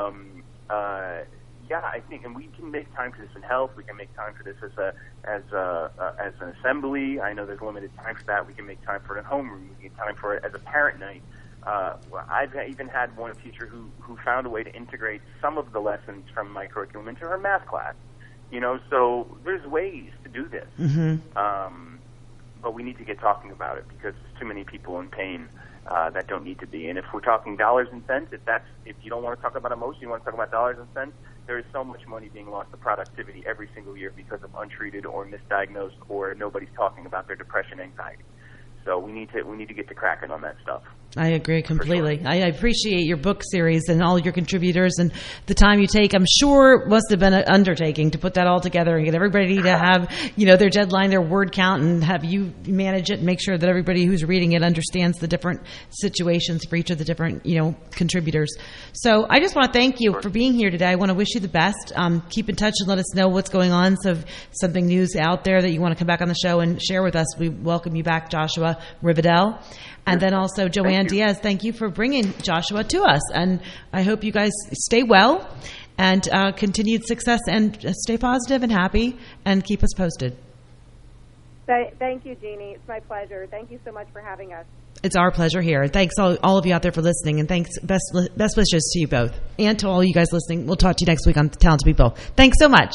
I think, and we can make time for this in health. We can make time for this as an assembly. I know there's limited time for that. We can make time for it in homeroom. We can make time for it as a parent night. I've even had one teacher who found a way to integrate some of the lessons from my curriculum into her math class. So there's ways to do this. But we need to get talking about it because there's too many people in pain that don't need to be. And if we're talking dollars and cents, if you don't want to talk about emotion, you want to talk about dollars and cents, there is so much money being lost to productivity every single year because of untreated or misdiagnosed, or nobody's talking about their depression, anxiety. So we need to get to cracking on that stuff. I agree completely. Sure. I appreciate your book series and all your contributors and the time you take. I'm sure it must have been an undertaking to put that all together and get everybody to have, their deadline, their word count, and have you manage it and make sure that everybody who's reading it understands the different situations for each of the different, contributors. So I just want to thank you for being here today. I want to wish you the best. Keep in touch and let us know what's going on. So if something new's out there that you want to come back on the show and share with us, we welcome you back, Joshua Rivadel. And then also Joanne Diaz, thank you for bringing Joshua to us. And I hope you guys stay well and continued success and stay positive and happy and keep us posted. Thank you, Jeannie. It's my pleasure. Thank you so much for having us. It's our pleasure here. Thanks all of you out there for listening. And thanks, best wishes to you both. And to all you guys listening. We'll talk to you next week on Talented People. Thanks so much.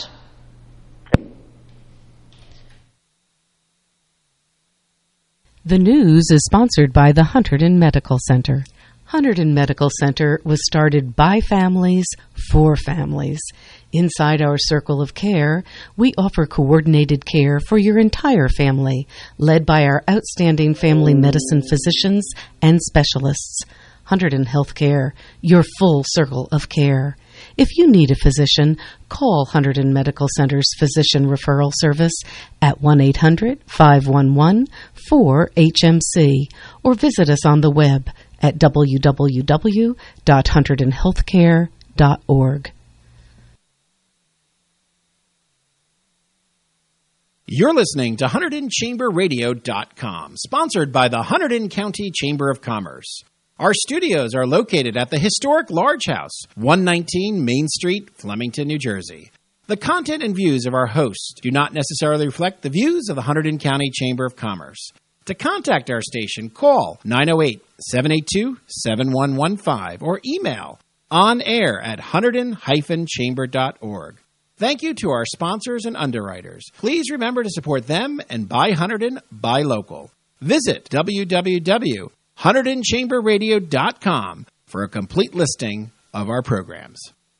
The news is sponsored by the Hunterdon Medical Center. Hunterdon Medical Center was started by families for families. Inside our circle of care, we offer coordinated care for your entire family, led by our outstanding family medicine physicians and specialists. Hunterdon Healthcare, your full circle of care. If you need a physician, call Hunterdon Medical Center's Physician Referral Service at 1-800-511-4HMC or visit us on the web at www.hunterdonhealthcare.org. You're listening to HunterdonChamberRadio.com, sponsored by the Hunterdon County Chamber of Commerce. Our studios are located at the historic Large House, 119 Main Street, Flemington, New Jersey. The content and views of our hosts do not necessarily reflect the views of the Hunterdon County Chamber of Commerce. To contact our station, call 908-782-7115 or email onair@hunterdon-chamber.org. Thank you to our sponsors and underwriters. Please remember to support them and buy Hunterdon, buy local. Visit www.HunterdonChamberRadio.com for a complete listing of our programs.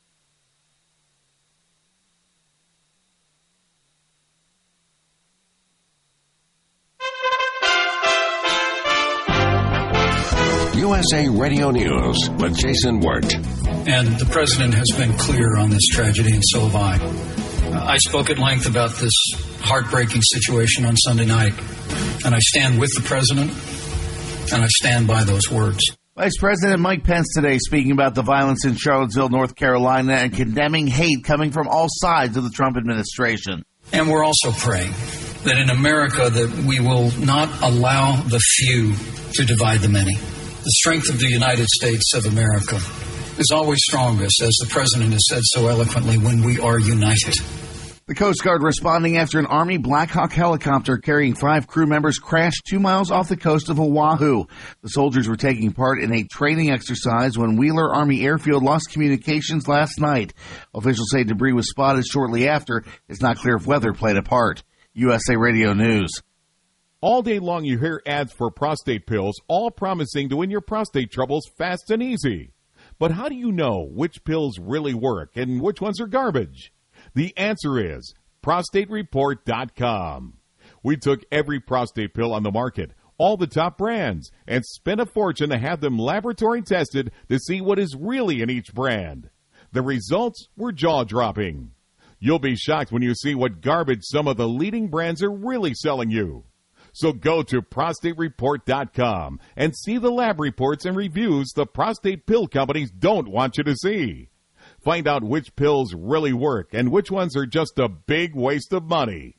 USA Radio News with Jason Wirt. And the president has been clear on this tragedy, and so have I. I spoke at length about this heartbreaking situation on Sunday night, and I stand with the president, and I stand by those words. Vice President Mike Pence today speaking about the violence in Charlottesville, North Carolina, and condemning hate coming from all sides of the Trump administration. And we're also praying that in America that we will not allow the few to divide the many. The strength of the United States of America is always strongest, as the president has said so eloquently, when we are united. The Coast Guard responding after an Army Black Hawk helicopter carrying 5 crew members crashed 2 miles off the coast of Oahu. The soldiers were taking part in a training exercise when Wheeler Army Airfield lost communications last night. Officials say debris was spotted shortly after. It's not clear if weather played a part. USA Radio News. All day long you hear ads for prostate pills, all promising to win your prostate troubles fast and easy. But how do you know which pills really work and which ones are garbage? The answer is ProstateReport.com. We took every prostate pill on the market, all the top brands, and spent a fortune to have them laboratory tested to see what is really in each brand. The results were jaw-dropping. You'll be shocked when you see what garbage some of the leading brands are really selling you. So go to prostatereport.com and see the lab reports and reviews the prostate pill companies don't want you to see. Find out which pills really work and which ones are just a big waste of money.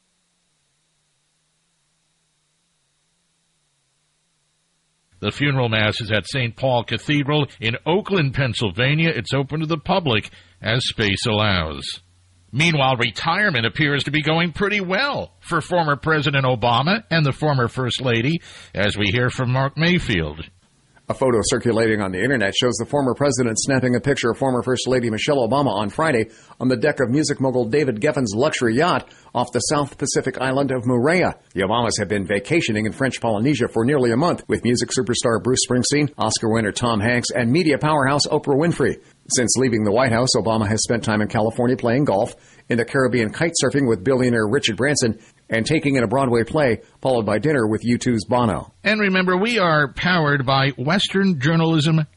The funeral mass is at St. Paul Cathedral in Oakland, Pennsylvania. It's open to the public as space allows. Meanwhile, retirement appears to be going pretty well for former President Obama and the former First Lady, as we hear from Mark Mayfield. A photo circulating on the internet shows the former president snapping a picture of former First Lady Michelle Obama on Friday on the deck of music mogul David Geffen's luxury yacht off the South Pacific island of Moorea. The Obamas have been vacationing in French Polynesia for nearly a month with music superstar Bruce Springsteen, Oscar winner Tom Hanks, and media powerhouse Oprah Winfrey. Since leaving the White House, Obama has spent time in California playing golf, in the Caribbean kite surfing with billionaire Richard Branson, and taking in a Broadway play, followed by dinner with U2's Bono. And remember, we are powered by Western Journalism